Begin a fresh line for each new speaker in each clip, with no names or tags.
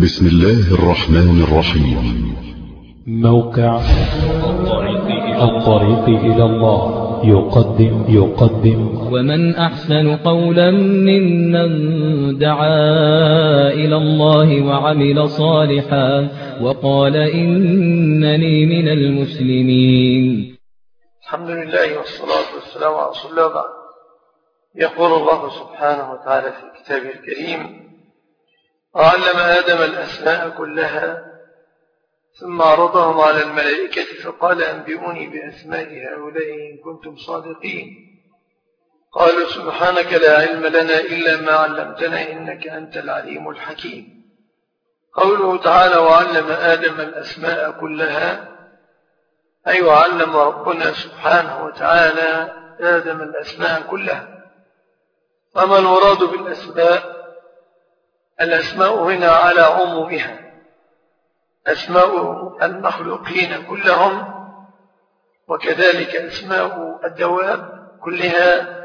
بسم الله الرحمن الرحيم.
موقع الطريق إلى الله يقدم
ومن أحسن قولا ممن دعا إلى الله وعمل صالحا وقال إنني من المسلمين.
الحمد لله والصلاة والسلام على رسول الله بعد. يقول الله سبحانه وتعالى في كتابه الكريم: وعلم آدم الأسماء كلها ثم عرضهم على الملائكة فقال أنبئوني بأسماء هؤلاء إن كنتم صادقين. قالوا سبحانك لا علم لنا إلا ما علمتنا إنك أنت العليم الحكيم. قوله تعالى وعلم آدم الأسماء كلها، أي وعلم ربنا سبحانه وتعالى آدم الأسماء كلها. وما المراد بالأسماء؟ الأسماء هنا على عمومها، أسماء المخلوقين كلهم، وكذلك أسماء الدواب كلها،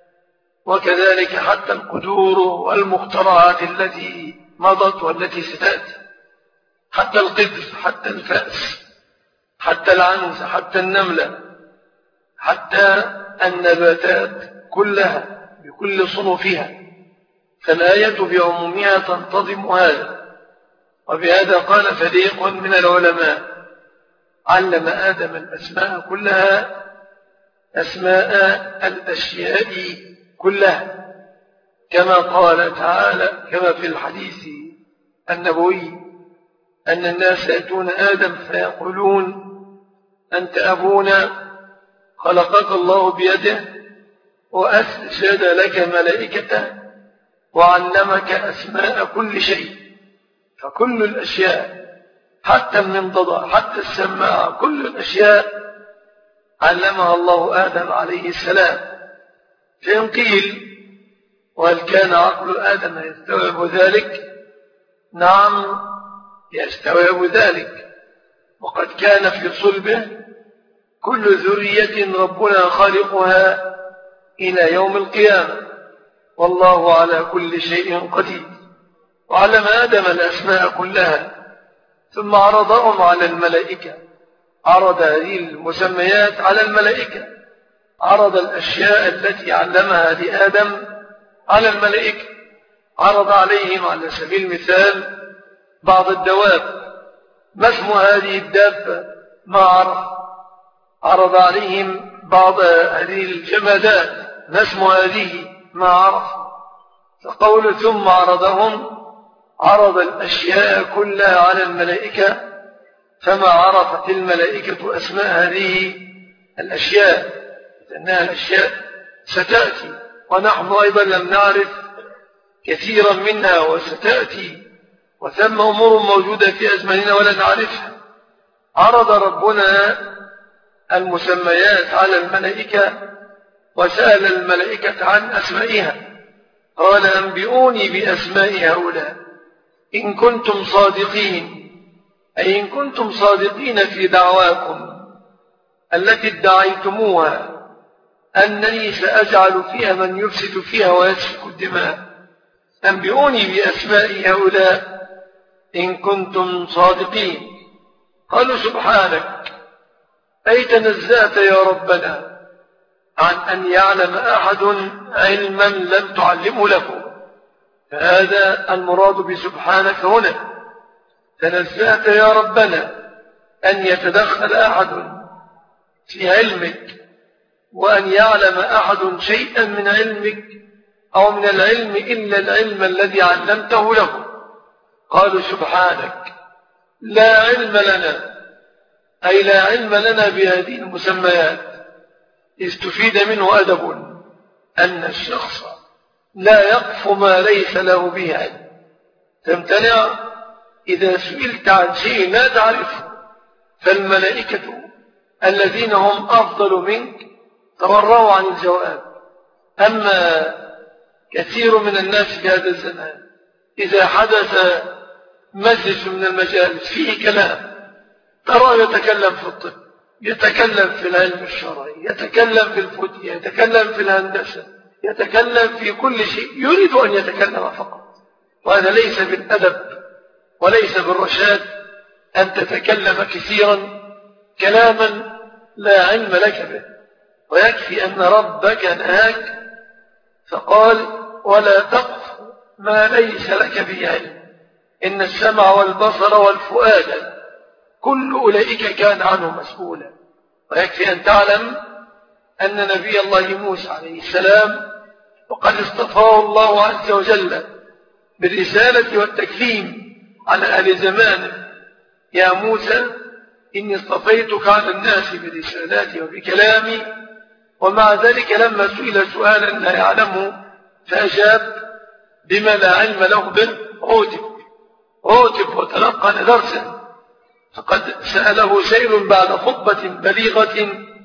وكذلك حتى القدور والمخترعات التي مضت والتي ستأتي، حتى القدر، حتى الفأس، حتى العنز، حتى النملة، حتى النباتات كلها بكل صنوفها. فالآية بعمومها تنتظم هذا. وبهذا قال فريق من العلماء: علم آدم الأسماء كلها، أسماء الأشياء كلها، كما قال تعالى كما في الحديث النبوي أن الناس يأتون آدم فيقولون أنت أبونا خلقك الله بيده وأسجد لك ملائكته وعلمك أسماء كل شيء. فكل الأشياء حتى المنضدة حتى السماعة كل الأشياء علمها الله آدم عليه السلام. فإن قيل وهل كان عقل آدم يستوعب ذلك؟ نعم يستوعب ذلك، وقد كان في صلبه كل ذرية ربنا خالقها إلى يوم القيامة، والله على كل شيء قدير. وعلم آدم الأسماء كلها ثم عرضهم على الملائكة، عرض هذه المسميات على الملائكة، عرض الأشياء التي علمها لآدم على الملائكة، عرض عليهم على سبيل المثال بعض الدواب، ما اسم هذه الدابة ما عرف، عرض عليهم بعض هذه الجمادات، ما اسم هذه ما عرف. فقول ثم عرضهم عرض الأشياء كلها على الملائكة، فما عرفت الملائكة أسماء هذه الأشياء، لأنها الأشياء ستأتي ونحن أيضا لم نعرف كثيرا منها وستأتي، وثم أمور موجودة في أزماننا ولا نعرفها. عرض ربنا المسميات على الملائكة وسأل الملائكة عن أسمائها، قال أنبئوني بأسماء هؤلاء إن كنتم صادقين، أي إن كنتم صادقين في دعواكم التي ادعيتموها أنني سأجعل فيها من يفسد فيها ويسفك الدماء. أنبئوني بأسماء هؤلاء إن كنتم صادقين. قالوا سبحانك، أي تنزأت يا ربنا عن أن يعلم أحد علما لم تعلمه له. فهذا المراد بسبحانك هنا، تنزأت يا ربنا أن يتدخل أحد في علمك وأن يعلم أحد شيئا من علمك أو من العلم إلا العلم الذي علمته له. قالوا سبحانك لا علم لنا، أي لا علم لنا بهذه المسميات. استفيد منه أدب أن الشخص لا يقف ما ليس له به علم. تمتنع إذا سئلت عن شيء لا تعرفه. فالملائكة الذين هم أفضل منك تورعوا عن الجواب. أما كثير من الناس في هذا الزمان إذا حدث مجلس من المجالس فيه كلام، ترى يتكلم في الطب، يتكلم في العلم الشرعي، يتكلم في الفقه، يتكلم في الهندسة، يتكلم في كل شيء، يريد أن يتكلم فقط. وهذا ليس بالأدب وليس بالرشاد أن تتكلم كثيرا كلاما لا علم لك به، ويكفي أن ربك نهاك فقال ولا تقف ما ليس لك به علم، إن السمع والبصر والفؤاد كل أولئك كان عنه مسؤولا. ويكفي أن تعلم أن نبي الله موسى عليه السلام وقد اصطفاه الله عز وجل بالرسالة والتكليم على أهل زمانه، يا موسى إني اصطفيتك على الناس برسالاتي وبكلامي، ومع ذلك لما سئل سؤالا لا يعلمه فأجاب بما لا علم له به عوتب وتلقى درسا. فقد سأله سائل بعد خطبة بليغة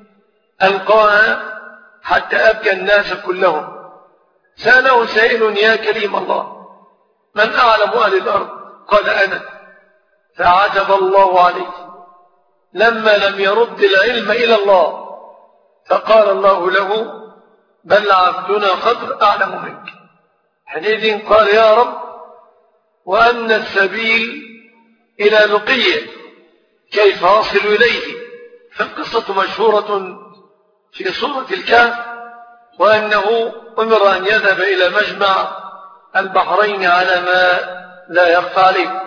ألقاها حتى أبكى الناس كلهم، سأله سائل يا كريم الله من أعلم أهل الأرض؟ قال أنا. فعجب الله عليه لما لم يرد العلم إلى الله، فقال الله له بل عبدنا خضر أعلم منك. حينئذ قال يا رب وأن السبيل إلى لقيه كيف أصل إليه؟ فالقصة مشهورة في سورة الكهف، وأنه أمر أن يذهب إلى مجمع البحرين على ما لا يخفى عليه.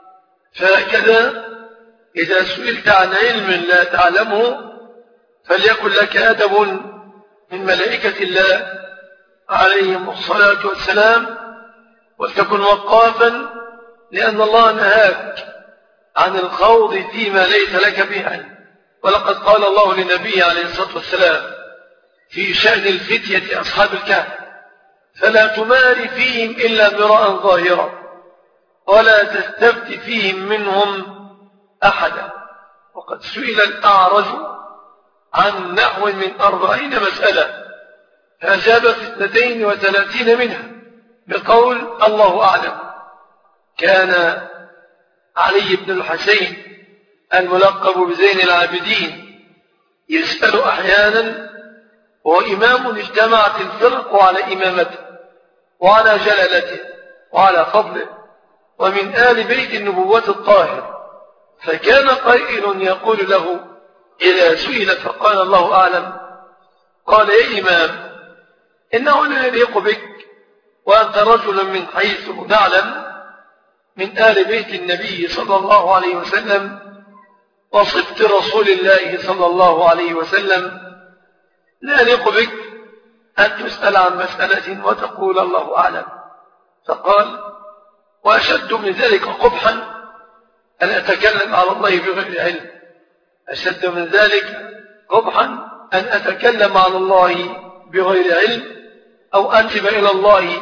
فهكذا إذا سئلت عن علم لا تعلمه فليكن لك أدب من ملائكة الله عليهم الصلاة والسلام، ولتكن وقافا، لأن الله نهاك عن الخوض فيما ليس لك به علم. ولقد قال الله لنبيه عليه الصلاة والسلام في شأن الفتية أصحاب الكهف فلا تمار فيهم إلا مراء ظاهرا ولا تستفت فيهم منهم أحدا. وقد سئل الأعرج عن نحو من 40 مسألة فأجاب في 32 منها بقول الله أعلم. كان علي بن الحسين الملقب بزين العابدين يسأل أحيانا وهو إمام اجتمعت الفرق على إمامته وعلى جلالته وعلى فضله ومن آل بيت النبوة الطاهر، فكان قائل يقول له إذا سئل فقال الله أعلم قال يا إمام إنه لا يليق بك وأنت رجل من حيث نعلم من آل بيت النبي صلى الله عليه وسلم وصفت رسول الله صلى الله عليه وسلم، لا يليق بك أن تسأل عن مسألة وتقول الله أعلم. فقال وأشد من ذلك قبحا أن أتكلم على الله بغير علم، أشد من ذلك قبحا أن أتكلم على الله بغير علم أو أنسب إلى الله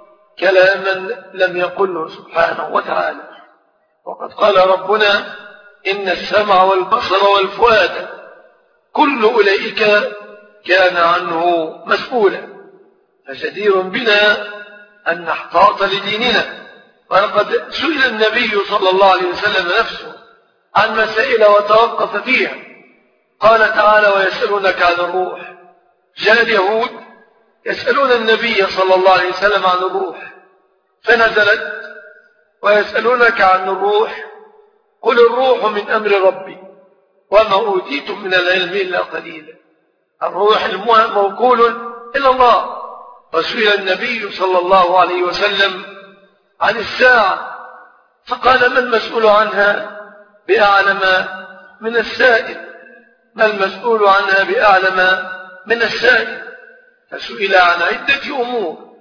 كلاما لم يقله سبحانه وتعالى. وقد قال ربنا إن السمع والبصر والفؤاد كل أولئك كان عنه مسؤولا. فجدير بنا أن نحتاط لديننا. ولقد سئل النبي صلى الله عليه وسلم نفسه عن مسائل وتوقف فيها. قال تعالى ويسألونك عن الروح. جاء اليهود يسألون النبي صلى الله عليه وسلم عن الروح فنزلت ويسألونك عن الروح قل الروح من أمر ربي وما أوتيتم من العلم إلا قليلا. الروح موكول إلى الله. وسئل النبي صلى الله عليه وسلم عن الساعة فقال ما المسؤول عنها بأعلم من السائل، ما المسؤول عنها بأعلم من السائل. فسئل عن عدة أمور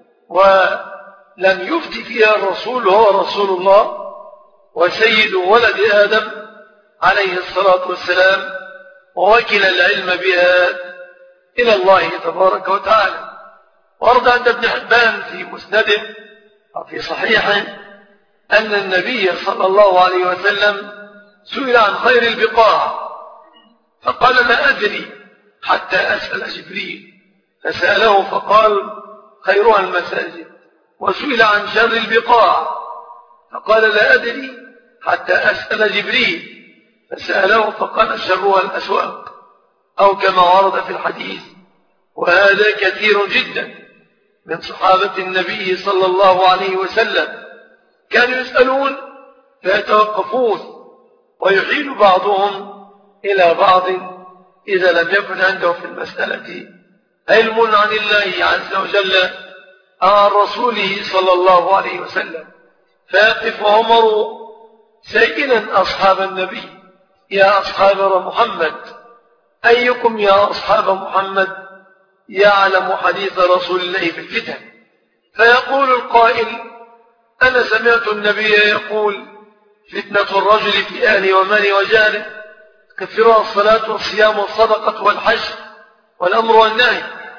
ولم يفت فيها الرسول هو رسول الله وسيد ولد آدم عليه الصلاة والسلام، ووكل العلم بها إلى الله تبارك وتعالى. ورد عند ابن حبان في مسنده وفي صحيحه أن النبي صلى الله عليه وسلم سئل عن خير البقاع فقال لا أدري حتى أسأل جبريل، فسأله فقال خيرها المساجد. وسئل عن شر البقاع فقال لا أدري حتى أسأل جبريل، فسأله فقال شرها الأسواق، أو كما ورد في الحديث. وهذا كثير جدا من صحابة النبي صلى الله عليه وسلم كانوا يسألون فيتوقفون ويحيل بعضهم إلى بعض إذا لم يكن عنده في المسألة علم عن الله عز وجل عن رسوله صلى الله عليه وسلم. فيقف عمر سائلا أصحاب النبي: يا أصحاب محمد، أيكم يا أصحاب محمد يعلم حديث رسول الله في الفتن؟ فيقول القائل: أنا سمعت النبي يقول: فتنة الرجل في أهله وماله وجاره كثيرها الصلاة والصيام والصدقة والحج والأمر والنهي.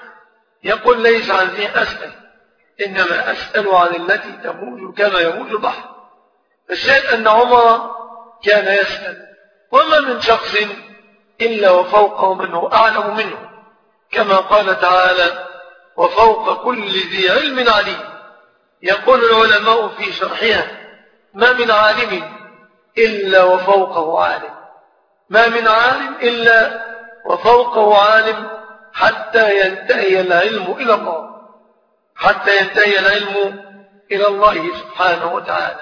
يقول: ليس عن ذي أسأل، إنما أسأل عن التي تموج كما يموج البحر. فالشاهد أن عمر كان يسأل، وما من شخص إلا وفوقه من هو أعلم منه، كما قال تعالى: وفوق كل ذي علم عليم. يقول العلماء في شرحها: ما من عالم إلا وفوقه عالم، ما من عالم إلا وفوقه عالم، حتى ينتهي العلم إلى الله، حتى ينتهي العلم إلى الله سبحانه وتعالى.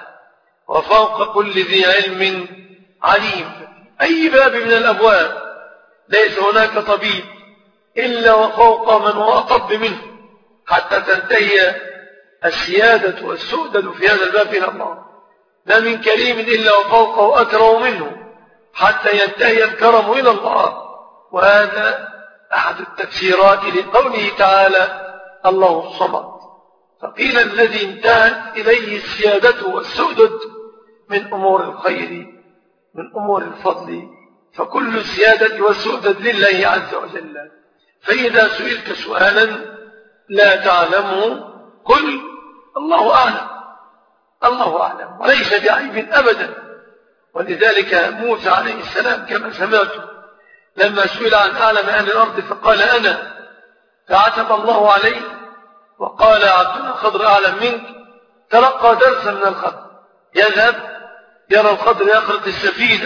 وفوق كل ذي علم عليم. أي باب من الأبواب ليس هناك طبيب إلا وفوق من هو أطب منه، حتى تنتهي السيادة والسؤدد في هذا الباب إلى الله. ما من كريم إلا وفوقه أكرم منه، حتى ينتهي الكرم إلى الله. وهذا أحد التفسيرات لقوله تعالى: الله الصمد. فقيل: الذي انتهت إليه السيادة والسؤدد من أمور الخير، من أمور الفضل، فكل السيادة والسؤدد لله عز وجل. فإذا سئلت سؤالا لا تعلمه قل: الله أعلم، الله أعلم، وليس بعيب أبدا. ولذلك موسى عليه السلام كما سمعتم لما سئل عن أعلم أهل الأرض فقال: أنا، فعتب الله عليه وقال: عبدنا الخضر أعلم منك. تلقى درسا من الخضر، يذهب يرى الخضر يخرق السفينة،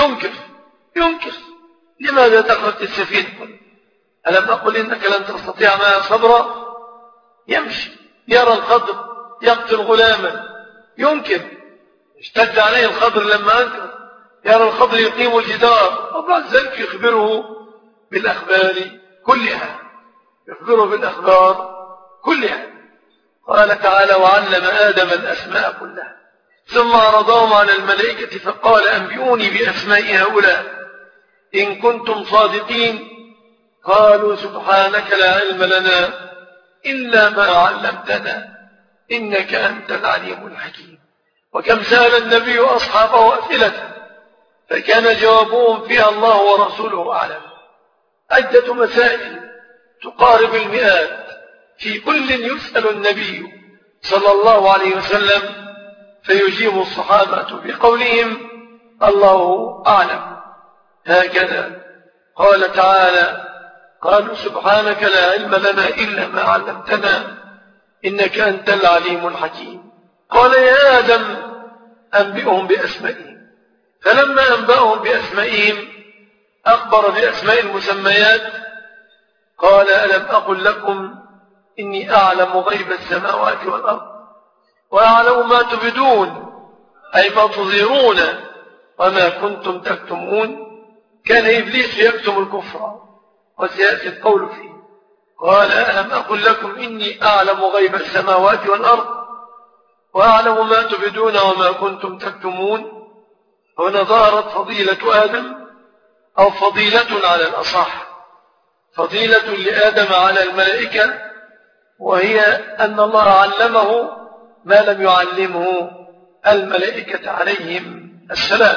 ينكر لماذا تخرق السفينة؟ ألم أقل إنك لن تستطيع معي صبرا؟ يمشي يرى الخضر يقتل غلاما، ينكر. اشتد عليه الخضر لما أنكر. يرى الخضر يقيم الجدار، وبعد ذلك يخبره بالأخبار كلها، يخبره بالأخبار كلها. قال تعالى: وعلم آدم الأسماء كلها ثم عرضهم على الملائكة فقال: أنبئوني بأسماء هؤلاء إن كنتم صادقين. قالوا: سبحانك لا علم لنا إلا ما علمتنا إنك أنت العليم الحكيم. وكم سأل النبي أصحابه أسئلة فكان جوابهم فيها الله ورسوله أعلم. عدة مسائل تقارب المئات، في كل يسأل النبي صلى الله عليه وسلم فيجيب الصحابة بقولهم: الله أعلم. هكذا قال تعالى: قالوا: سبحانك لا علم لنا إلا ما علمتنا إنك أنت العليم الحكيم. قال: يا آدم أنبئهم بأسمائهم. فلما أنبأهم بأسمائهم أخبر بأسماء المسميات. قال: ألم أقل لكم إني أعلم غيب السماوات والأرض وأعلم ما تبدون، أي ما تظهرون، وما كنتم تكتمون. كان إبليس يكتم الكفر وسيأتي القول فيه. قال: ألم أقل لكم إني أعلم غيب السماوات والأرض وأعلم ما تبدون وما كنتم تكتمون. هنا ظهرت فضيلة آدم، أو فضيلة على الأصح، فضيلة لآدم على الملائكة، وهي أن الله علمه ما لم يعلمه الملائكة عليهم السلام.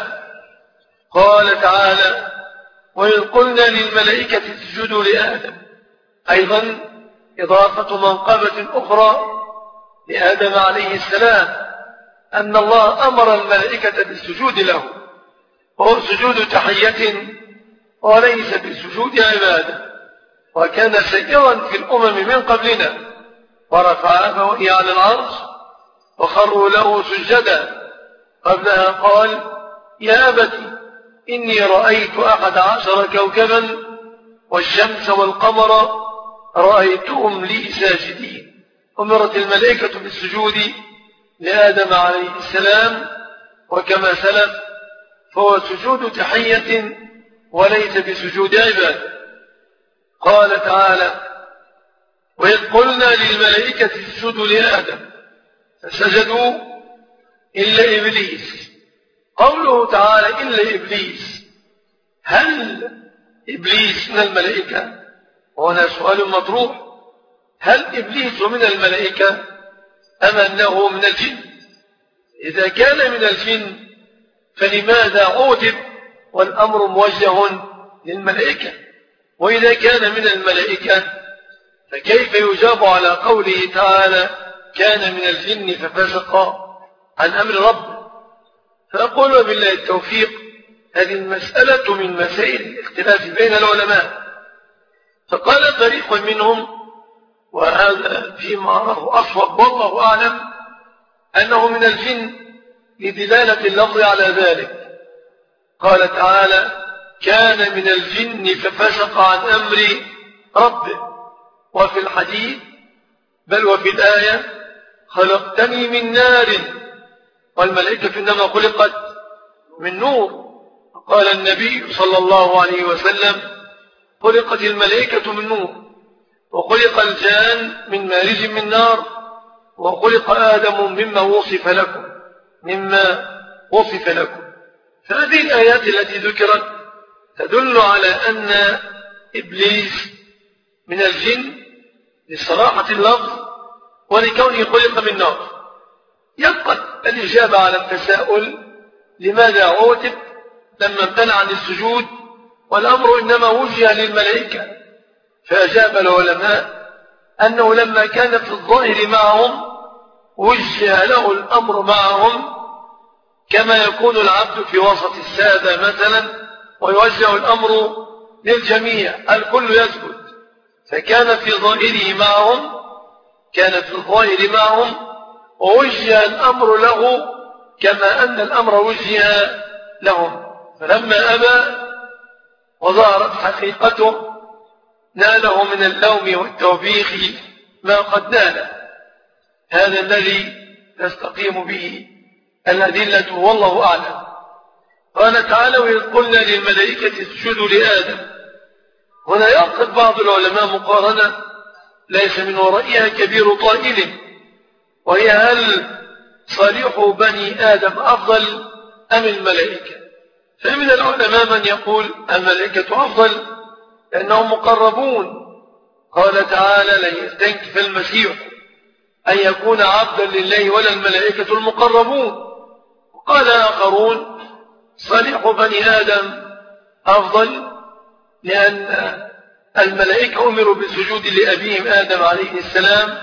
قال تعالى: وإذ قلنا للملائكة اسجدوا لآدم. أيضا إضافة منقبة أخرى لآدم عليه السلام، أن الله أمر الملائكة بالسجود له، وهو سجود تحية وليس بسجود عبادة. وكان سيرا في الأمم من قبلنا، ورفع أبويه على العرش وخروا له سجدا. قبلها قال: يا أبتي إني رأيت 11 كوكبا والشمس والقمر رأيتهم لي ساجدين. أمرت الملائكة بالسجود لآدم عليه السلام، وكما سلف فهو سجود تحية وليس بسجود عبادة. قال تعالى: وإذ قلنا للملائكة اسجدوا لآدم فسجدوا إلا إبليس. قوله تعالى إلا إبليس، هل إبليس من الملائكة؟ وهنا سؤال مطروح: هل إبليس من الملائكة أم أنه من الجن؟ إذا كان من الجن فلماذا عوتب والأمر موجه للملائكة؟ وإذا كان من الملائكة فكيف يجاب على قوله تعالى: كان من الجن ففسق عن أمر ربه؟ فأقول وبالله التوفيق، هذه المسألة من مسائل الاختلاف بين العلماء. فقال فريق منهم، وهذا فيما أراه أصوب والله أعلم، أنه من الجن لدلالة اللفظ على ذلك. قال تعالى: كان من الجن ففسق عن أمر ربه. وفي الحديث بل وفي الآية: خلقتني من نار والملائكة إنما خلقت من نور. قال النبي صلى الله عليه وسلم: خلقت الملائكة من نور، وخلق الجان من مارج من نار، وخلق آدم مما وصف لكم. فهذه الآيات التي ذكرت تدل على أن إبليس من الجن لصراحة اللفظ ولكونه خلق من نار. يبقى الإجابة على التساؤل: لماذا عوتب لما امتنع عن السجود والأمر إنما وجه للملائكة؟ فأجاب العلماء أنه لما كان في الظاهر معهم وجه له الأمر معهم، كما يكون العبد في وسط السادة مثلا ويوجه الأمر للجميع، الكل يسجد. فكان في الظاهر معهم ووجه الأمر له كما أن الأمر وجه لهم. فلما أبى وظهرت حقيقته ناله من اللوم والتوبيخ ما قد ناله. هذا الذي تستقيم به الأدلة والله أعلم. قال تعالى: وإذ قلنا للملائكة اسجدوا لآدم. هنا يقصد بعض العلماء مقارنة ليس من ورائها كبير طائل، وهي: هل صالح بني آدم أفضل أم الملائكة؟ فمن العلماء من يقول الملائكة أفضل لأنهم مقربون. قال تعالى: لن يستنكف المسيح أن يكون عبدا لله ولا الملائكة المقربون. وقال آخرون: صالح بني آدم أفضل لأن الملائكة أمروا بالسجود لأبيهم آدم عليه السلام،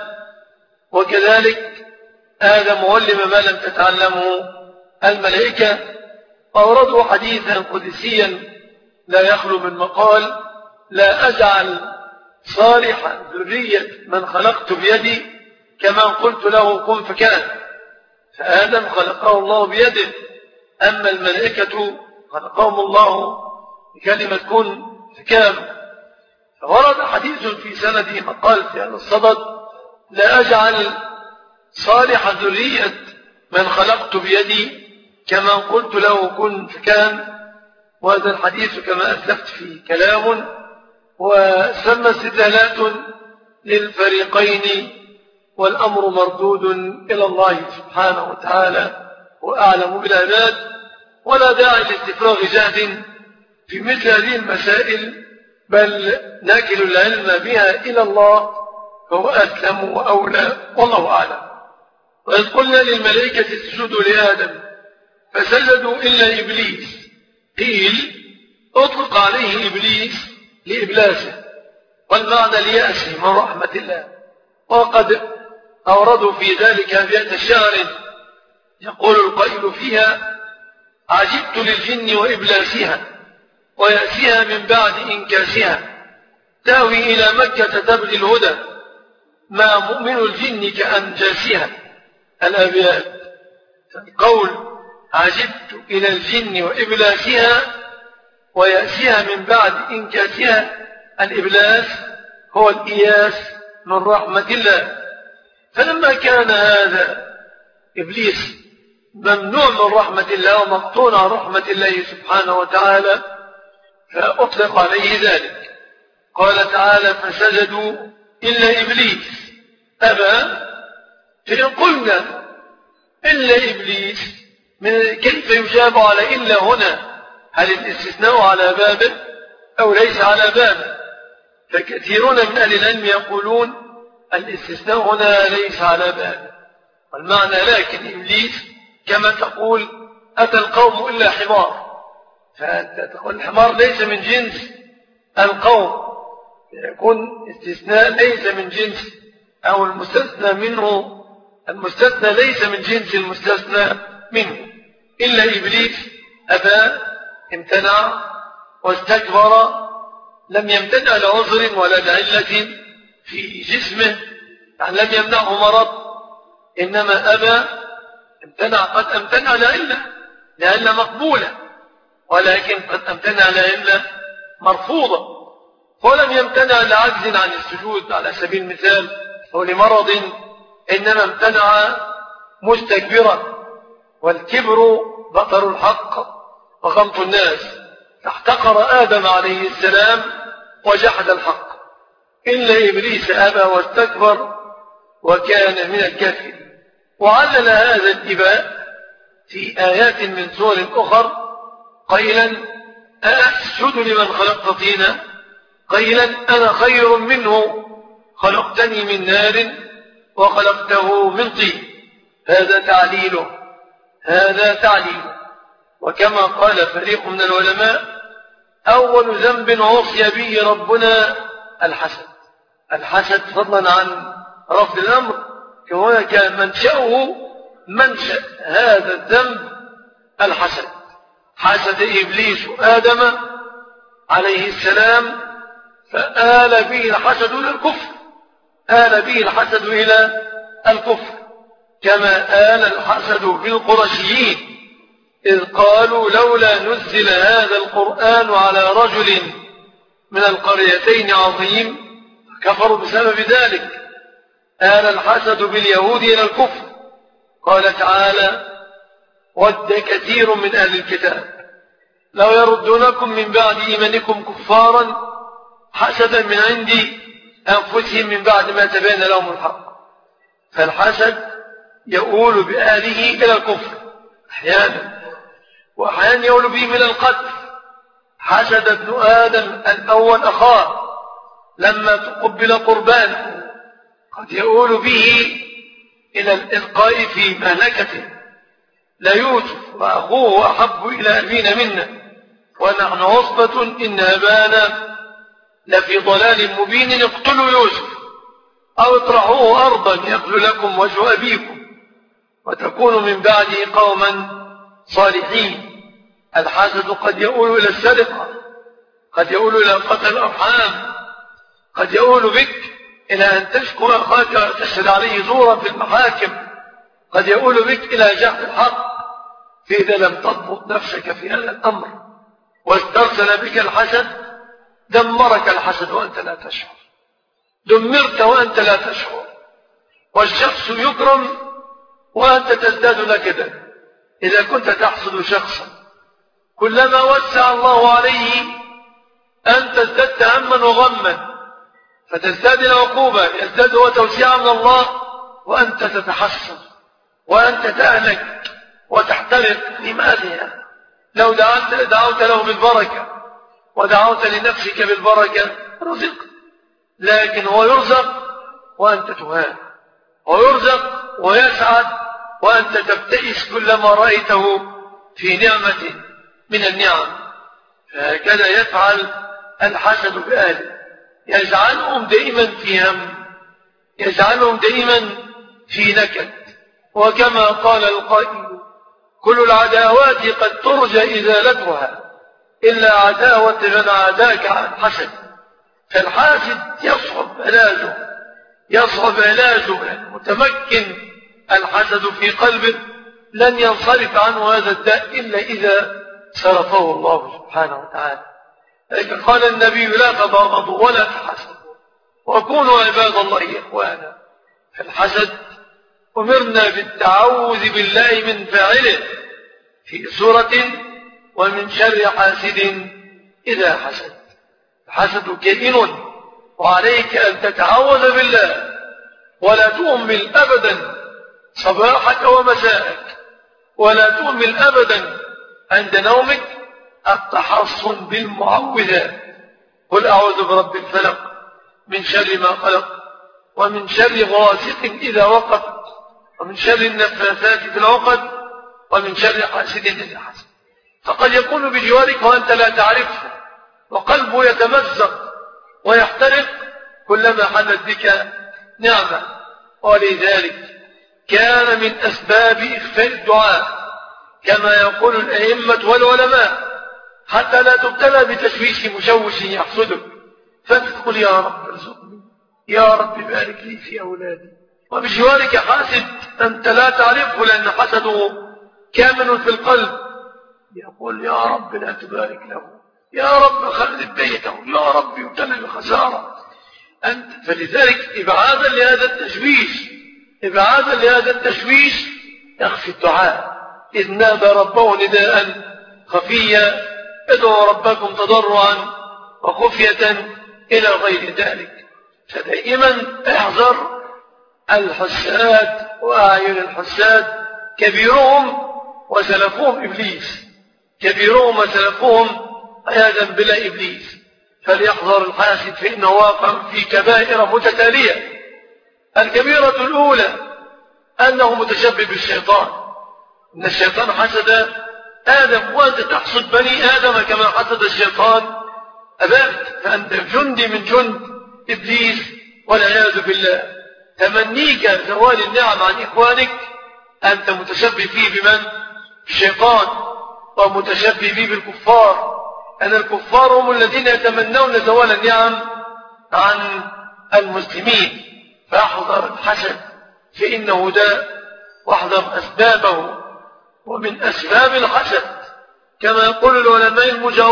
وكذلك آدم علم ما لم تتعلمه الملائكة. أوردوا حديثا قدسيا لا يخلو من مقال: لا أجعل صالحا ذرية من خلقت بيدي كما قلت له كن فكان. فآدم خلقه الله بيده، أما الملائكة خلقهم الله بكلمة كن فكان. فورد حديث في سنده مقال في هذا الصدد: لا أجعل صالح ذرية من خلقت بيدي كما قلت له كن فكان. وهذا الحديث كما أسلفت فيه كلام، وسمى استدلالات للفريقين، والأمر مردود إلى الله سبحانه وتعالى وأعلم بالعباد، ولا داعي لاستفراغ جهد في مثل هذه المسائل، بل ناكل العلم بها إلى الله فهو أسلم وأولى والله أعلم. وإذ قلنا للملائكة اسجدوا لآدم فسجدوا إلا إبليس. قيل أطلق عليه إبليس لإبلاسه، والمعنى ليأسه من رحمة الله. وقد أوردوا في ذلك أبيات الشعر يقول القائل فيها: عجبت للجن وإبلاسها ويأسها من بعد إنكاسها، تاوي إلى مكة تبغي الهدى ما مؤمن الجن كأنجاسها. الأبيات القول: عجبت إلى الجن وإبلاسها ويأسها من بعد إنكاسها. الإبلاس هو الإياس من رحمة الله. فلما كان هذا إبليس ممنوع من رحمة الله ومقطوع عن رحمة الله سبحانه وتعالى، فأطلق عليه ذلك. قال تعالى فسجدوا إلا إبليس أبى. فإن قلنا إلا إبليس كيف يجاب على إلا هنا؟ هل الاستثناء على بابه أو ليس على بابه؟ فكثيرون من أهل العلم يقولون الاستثناء هنا ليس على بابه، والمعنى لكن إبليس كما تقول أتى القوم إلا حمار، فأنت تقول الحمار ليس من جنس القوم، يكون استثناء ليس من جنس أو المستثنى منه، المستثنى ليس من جنس المستثنى منه. إلا إبليس أبى، امتنع واستكبر، لم يمتنع لعذر ولا لعلة في جسمه، يعني لم يمنعه مرض، إنما أبى امتنع. قد امتنع لعلة مقبولة، ولكن قد امتنع لعلة مرفوضة. ولم يمتنع لعجز عن السجود على سبيل المثال أو لمرض، إنما امتنع مستكبرا، والكبر بطر الحق وغمط الناس، فاحتقر آدم عليه السلام وجحد الحق. إلا إبليس أبى واستكبر وكان من الكافرين. وعلل هذا الإباء في آيات من سور أخر قيلا أأسجد لمن خلقت طينا قيلا أنا خير منه خلقتني من نار وخلقته من طين. هذا تعليله. وكما قال فريق من العلماء أول ذنب عصي به ربنا الحسد فضلا عن رفض الأمر، كما كان منشأ هذا الذنب الحسد. حسد إبليس آدم عليه السلام فآل به الحسد إلى الكفر، كما آل الحسد بالقرشيين إذ قالوا لولا نزل هذا القرآن على رجل من القريتين عظيم، كفروا بسبب ذلك. آل الحسد باليهود إلى الكفر. قال تعالى ود كثير من أهل الكتاب لو يردونكم من بعد إيمانكم كفارا حسدا من عند أنفسهم من بعد ما تبين لهم الحق. فالحسد يؤول بأهله إلى الكفر أحيانا، وأحيانا يؤول به إلى القتل. حسد ابن آدم الأول أخاه لما تقبل قربانه، قد يؤول به إلى الإلقاء في مهلكته. لا يوسف وأخوه أحب إلى أبينا منا ونحن عصبة إن أبانا لفي ضلال مبين اقتلوا يوسف أو اطرحوه أرضا يخل لكم وجه أبيكم وتكونوا من بعده قوما صالحين. الحسد قد يؤول إلى السرقة، قد يؤول إلى قتل الأرحام، قد يؤول بك إلى أن تشكو أخاك تشهد عليه زورا في المحاكم، قد يؤول بك إلى جهل الحق. فإذا لم تضبط نفسك في هذا الأمر واسترسل بك الحسد دمرك الحسد وأنت لا تشعر، دمرت وأنت لا تشعر. والشخص يكرم وأنت تزداد نكدا. إذا كنت تحسد شخصا كلما وسع الله عليه أنت ازددت هما وغما، فتزداد العقوبة، يزداد هو توسيعا من الله وأنت تتحسن وأنت تأهلك وتحترق. لماذا؟ لو دعوت له بالبركة ودعوت لنفسك بالبركة رزق، لكن هو يرزق وأنت تهان، ويرزق ويسعد وأنت تبتئس كلما رأيته في نعمة من النعم. فهكذا يفعل الحسد بأهله، يجعلهم دائما في هم، يجعلهم دائما في نكد. وكما قال القائل كل العداوات قد ترجى إزالتها إلا عداوة من عاداك عن حسد. فالحاسد يصعب علاجه متمكن الحسد في قلبه لن ينصرف عنه هذا الداء إلا إذا صرفه الله سبحانه وتعالى. لكن قال النبي لا تباغضوا ولا تحسدوا وكونوا عباد الله إخوانا. فالحسد أمرنا بالتعوذ بالله من فاعله في سورة ومن شر حاسد إذا حسد. الحسد كائن، وعليك أن تتعوذ بالله ولا تؤمل أبدا صباحك ومساءك، ولا تؤمل أبدا عند نومك التحصن بالمعوذات. قل أعوذ برب الفلق من شر ما خلق، ومن شر غاسق إذا وقب، ومن شر النفاثات في العقد، ومن شر حاسد إذا حسد. فقد يكون بجوارك وأنت لا تعرفه، وقلبه يتمزق ويحترق كلما حلت بك نعمة. ولذلك كان من أسباب إخفاء الدعاء كما يقول الأئمة والعلماء حتى لا تبتلى بتشويش مشوش يحسدك، فتقول يا رب ارزقني، يا رب بارك لي في أولادي. وبجوارك حاسد أنت لا تعرفه لأن حسده كامن في القلب، يقول يا رب لا تبارك له، يا رب خلد بيته، يا رب يبتلى بخسارة أنت. فلذلك إبعادا لهذا التشويش يخفي الدعاء. إذ نادى ربه نداء خفيا ادعوا ربكم تضرعا وخفية إلى غير ذلك. فدائما احذر الحساد وأعين الحساد، كبيرهم وسلفهم إبليس، كبيرهم وسلفهم عياذا بالله إبليس. فليحذر الحاسد فإنه واقع في كبائر متتالية. الكبيرة الأولى أنه متشبه بالشيطان، إن الشيطان حسد آدم، وأنت تحسد بني آدم كما حسد الشيطان أباك، فأنت جندي من جند إبليس والعياذ بالله. تمنيك زوال النعم عن إخوانك أنت متشبه فيه بمن؟ الشيطان، ومتشبه فيه بالكفار، أن الكفار هم الذين يتمنون زوال النعم عن المسلمين. فاحذر الحسد فإنه داء، واحذر أسبابه. ومن أسباب الحسد كما يقول العلماء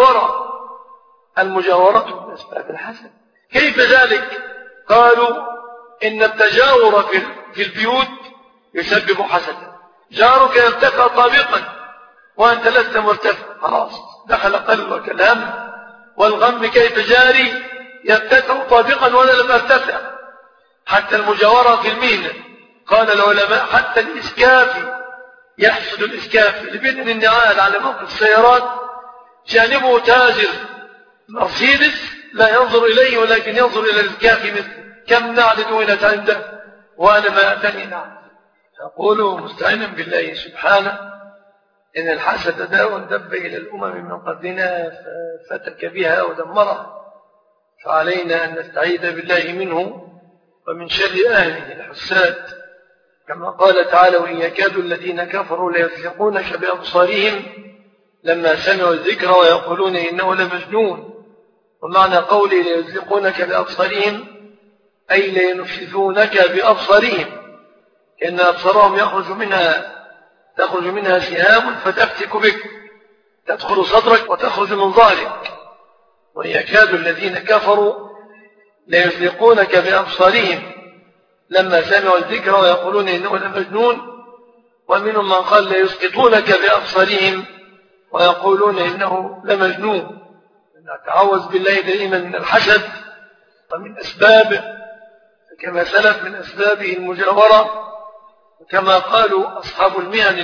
المجاورة من أسباب الحسد. كيف ذلك؟ قالوا إن التجاور في البيوت يسبب حسدا. جارك يرتفع طابقا وأنت لست مرتفع، خلاص دخل قلبك الهم والغم، كيف جاري يرتفع طابقا وأنا لم أرتفع. حتى المجاورة في المهنة، قال العلماء حتى الإسكافي يحسد الإسكافي اللي بيدن النعال على موقف السيارات، جانبه تاجر مرسيدس لا ينظر إليه ولكن ينظر إلى الإسكافي مثل كم نعل دونت عنده وأنا ما أتني نعل. أقول مستعينا بالله سبحانه إن الحسد داء دب إلى الأمم من قبلنا ففتك بها ودمرها، فعلينا أن نستعيذ بالله منه ومن شر أهله الحساد. كما قال تعالى وإن يكاد الذين كفروا ليزلقونك بأبصارهم لما سمعوا الذكر ويقولون إنه لمجنون. ومعنى قولي ليزلقونك بأبصارهم أي لينفذونك بأبصارهم، إن أبصارهم تخرج منها سهام فتفتك بك، تدخل صدرك وتخرج من ظهرك. وإن يكاد الذين كفروا ليزلقونك بأبصارهم لما سمعوا الذكر ويقولون إنه لمجنون. ومنهم من قال ليسقطونك بأبصارهم ويقولون إنه لمجنون. نتعوذ بالله دائما من الحسد. ومن أسبابه كما سلف من أسبابه المجاورة، وكما قالوا أصحاب المهن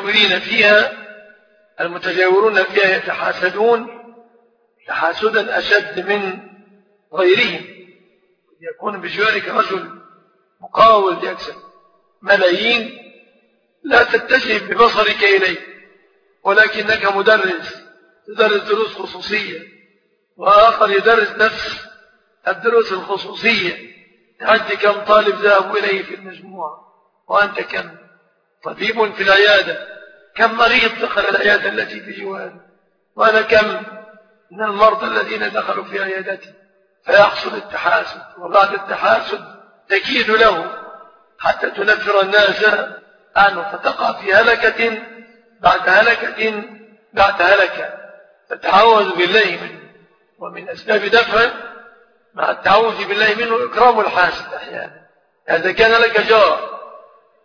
المتجاورون فيها يتحاسدون تحاسدا أشد من غيرهم. يكون بجوارك رجل مقاول يكسب ملايين لا تتجه ببصرك إليه، ولكنك مدرس تدرس دروس خصوصية، وآخر يدرس نفس الدروس الخصوصية، تعد كم طالب ذهب إليه في المجموعة، وأنت كم طبيب في العيادة، كم مريض دخل العيادة التي في جواره، وأنا كم من المرضى الذين دخلوا في عيادتي. فيحصل التحاسد، وبعد التحاسد تكيد له حتى تنفر الناس عنه، فتقع في هلكة بعد هلكة بعد هلكة. فتعوذ بالله منه. ومن أسباب دفع مع التعوذ بالله منه إكرام الحاسد أحيانا. إذا كان لك جار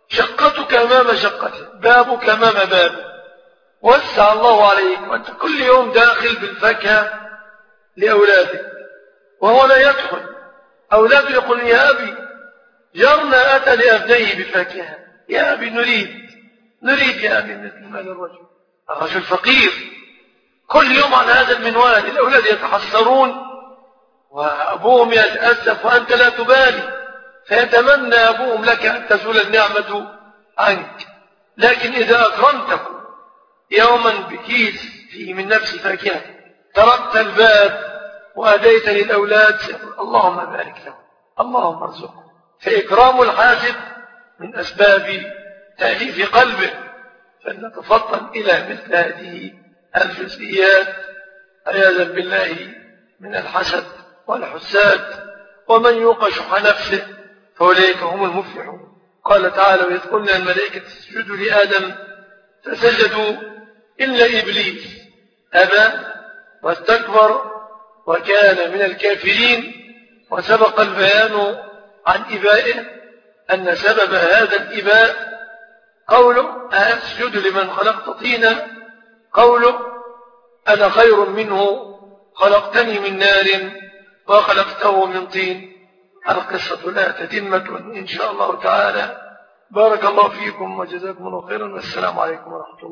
شقتك أمام شقته، بابك أمام بابه، وسع الله عليك، وأنت كل يوم داخل بالفاكهة لأولادك وهو لا يدخل. أولاده يقول يا أبي جرنا أتى لأبنيه بفاكهة، يا أبي نريد يا أبي مثل مال الرجل فقير. كل يوم على هذا المنوال، الأولاد يتحسرون وأبوهم يتأسف وأنت لا تبالي، فيتمنى أبوهم لك أن تزول النعمة عنك. لكن إذا أكرمته يوما بكيس فيه من نفس فاكهة، تركت الباب وأديت للأولاد، اللهم بارك لهم، اللهم ارزقهم. فإكرام الحاسد من أسباب تأليف قلبه، فلنتفطن إلى مثل هذه الجزئيات عياذا بالله من الحسد والحساد. ومن يوق شح نفسه فأولئك هم المفلحون. قال تعالى وإذ قلنا الملائكة اسجدوا لآدم فسجدوا إلا إبليس أبى واستكبر وكان من الكافرين. وسبق البيان عن إبائه أن سبب هذا الإباء قوله أسجد لمن خلقت طينا، قوله أنا خير منه خلقتني من نار وخلقته من طين. القصة لا تتمة إن شاء الله تعالى. بارك الله فيكم وجزاكم الله خيرا، والسلام عليكم ورحمة الله.